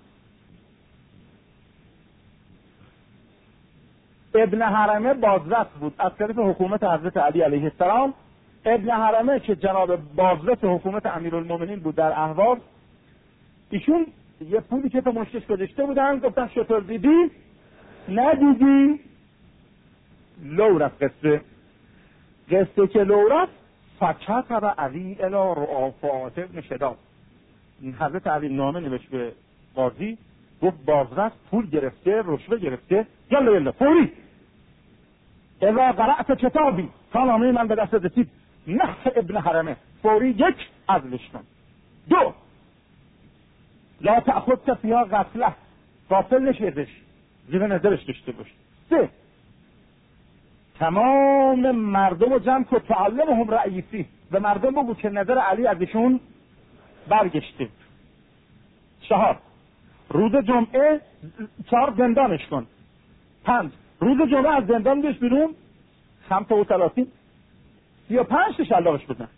A: ابن حرمه بازرس بود از طرف حکومت حضرت علی علیه السلام. ابن حرمه که جناب بازرس حکومت امیرالمومنین بود در اهواز، ایشون یه پولی که تو مشتش گذاشته بودن، گفتن شطور دیدی؟ ندیدی؟ لو رفت قصه که لو رفت فکتب علی الی رؤافات ابن شداد. حضرت علی نامه نوشت به قاضی، گفت بازرس پول گرفته، رشوه گرفته، یلا فوری اذا قرأت کتابی، تا نامه من به دست رسید نحس ابن حرمه، فوری یک عزلش کن. 2 لا تأخذ فیها غفله، غافل نشیدش، زیر نظرش داشته باش. 3 تمام مردم رو جمع کن، تعلمهم رئیسی، و مردم بگو که نظر علی ازشون برگشته. 4 روز جمعه 4 زندانش کن. 5 روز جمعه از زندان بیش بیرون 35 35 شلاقش بزن.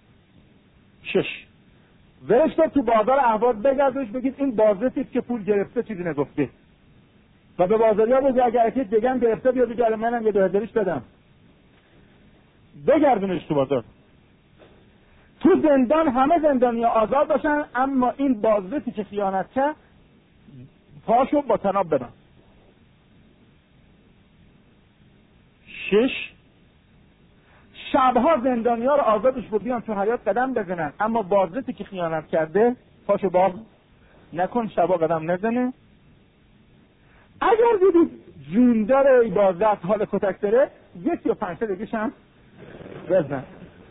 A: 6 ورش تو بازار اهواز بگردش، بگید این بازرسیست که پول گرفته چیزی نگفته، و به بازاریا بگید اگر اکی دیگه هم گرفته بیا بگید منم یه 2000ش بدم، بگردونش تو بازار. تو زندان همه زندانیا آزاد باشن، اما این بازرسی که خیانت کرد پاشو با طناب بدن. 6 شبها زندانیا رو آزادش بود بیان تو حیات قدم بزنن، اما بازرسی که خیانت کرده پاشو باز نکن، شبها قدم نزنه. اگر دیدید جون داره بازرس حال کتک داره، 1 تا 5 دیگه هم بزن.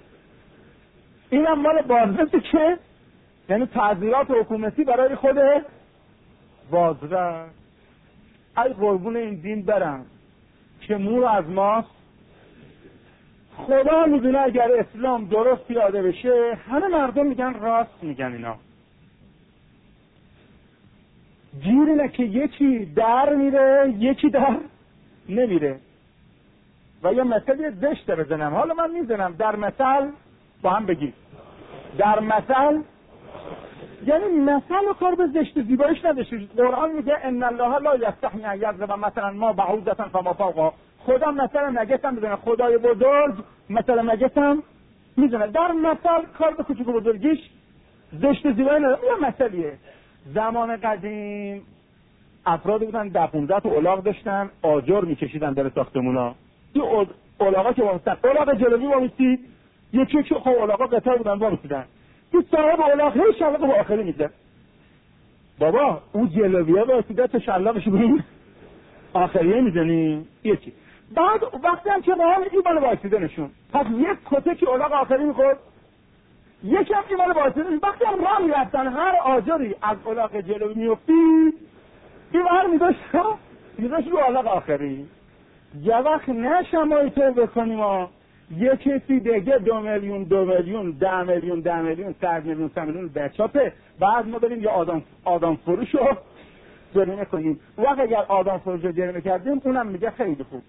A: اینم مال بازرسی که یعنی تعذیرات حکومتی برای خود بازرس. ای قربون این دین برم که مور از ماست. خدا میدونه اگر اسلام درست پیاده بشه همه مردم میگن راست میگن اینا. گیر اینه که یکی در میره یکی در نمیره. و یا مثل زشته بزنم، حالا من میزنم در مثل با هم بگید. در مثل یعنی مثل و کار به زشت زیبایش نداشته. قرآن میگه ان الله لا یستحی ان یضرب مثلا ما بعوضة فما فوقها. خدا مثلا نگتم میزنه، خدای بزرگ مثلا نگتم میزنه. در مثل کار به کوچیک و بزرگیش زشت زیبایی نداره. یه مثلیه. زمان قدیم افرادی بودن 10-15 تا الاغ داشتن، آجر میکشیدن در ساختمونا. این الاغا که واسطن الاغ جلوی وامیستید، یکی خب الاغا قطار بودن وامیستیدن. این صاحب الاغ هی شلاق با آخری میده. بابا اون جلویه وامیستیده تا شلاقش بین آخریه میزنیم. یکی بعد وقتی هم که راه این بالا وامیستیده نشون، پس یک کته که الاغ آخری میخورد، یکی هم این بالا وامیستیده نشون. وقتی هم راه میرفتن هر آجری از الاغ جلوی میفتید، این بار میداشت رو الاغ آخری. یه وقت نه شمایی تو بکنیم ها، یه کسی دیگه 2 میلیون 2 میلیون 10 میلیون 10 میلیون 100 میلیون 100 میلیون بچاپه، بعد ما بریم یه آدم فروش رو جریمه کنیم. وقت اگر آدم فروش رو جریمه کردیم اونم میگه خیلی خوب.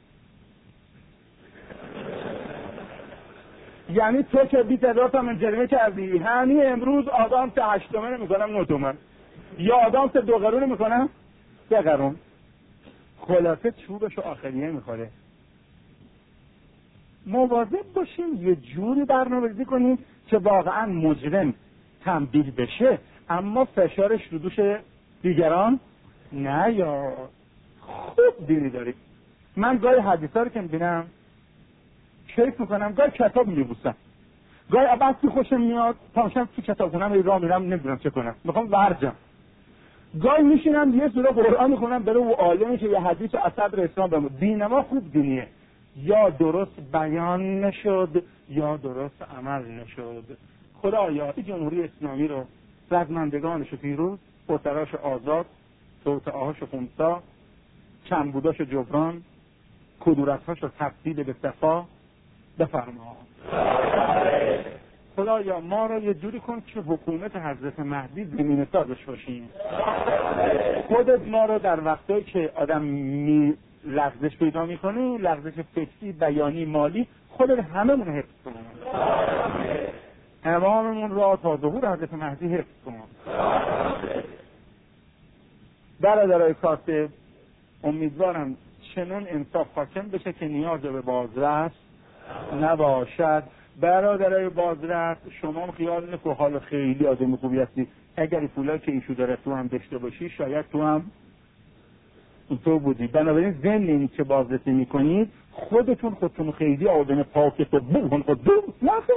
A: یعنی تو که 20,000 تومن جریمه کردی، همین امروز آدم 8 تومن میکنم 9 تومن، یا آدم 2 قرون میکنم 3 قرون. خلاصه چوبشو آخریه میخوره. مواظب باشیم یه جوری برنامه‌ریزی کنیم که واقعا مجرم تنبیه بشه اما فشارش رو دوش دیگران نه. یا خوب دینی داریم. من گاهی حدیثا رو که میبینم کیف میکنم، گاهی کتاب میبوسم، گاهی عباس تو خوشم میاد پاشم تو کتابخونم راه میرم نمیدونم چه کنم، میخوام ورجم. گاهی میشینم یه سوره قرآن میخونم برای اون عالمی که یه حدیث از صدر اسلام بمونه. دین ما خوب دینیه، یا درست بیان نشد یا درست عمل نشد. خدایا این جمهوری اسلامی رو، رزمندگانش پیروز، اسراش آزاد، توطئه‌هاش خنثی، کمبوداش جبران، کدورت‌هاش تبدیل به صفا بفرما. خدایا ما رو یه جوری کن که حکومت حضرت مهدی زمینه سازش باشیم. خودت ما رو در وقتایی که آدم لغزش پیدا میکنه، لغزش فکری، بیانی، مالی، خودت هممون رو حفظ کن. اماممون را تا ظهور حضرت مهدی حفظ کن. برادرای کاتب، امیدوارم چنان انصاف حاکم بشه که نیاز به بازرس نباشد. برادرای بازرس، شما هم خیال نکن حال خیلی آدم خوبی هستی، اگر پولایی که ایشو داره تو هم داشته باشی شاید تو هم تو بودی. بنابراین ضمن این که بازرسی میکنید خودتون خیلی آدم پاک تو بون خود دو نخه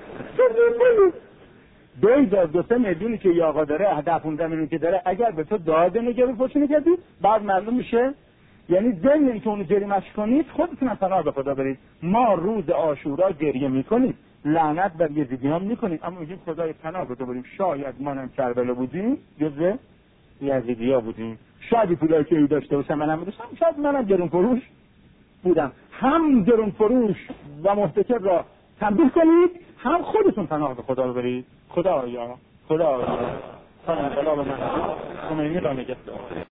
A: 2 میلیونی که آقا داره 10-15 میلیون که داره اگر به تو داده نگه بپوشی نکردی بعد معلوم میشه. یعنی ضمن این که اونو جریمش کنید خودتون هم پناه به خدا برید. ما روز عاشورا گریه میکنیم، لعنت بر یزیدیان میکنیم، اما میگیم خدای پناه بده بریم. شاید منم کربلا بودیم جزء یزیدیا بودیم، شاید پولایی که ای داشته باشم منم داشتم، شاید منم جرم فروش بودم. هم جرم فروش و محتکر را تنبیه کنید، هم خودتون پناه به خدا برید. خدایا خدایا خانم بلا به من خمینی را نگهدار.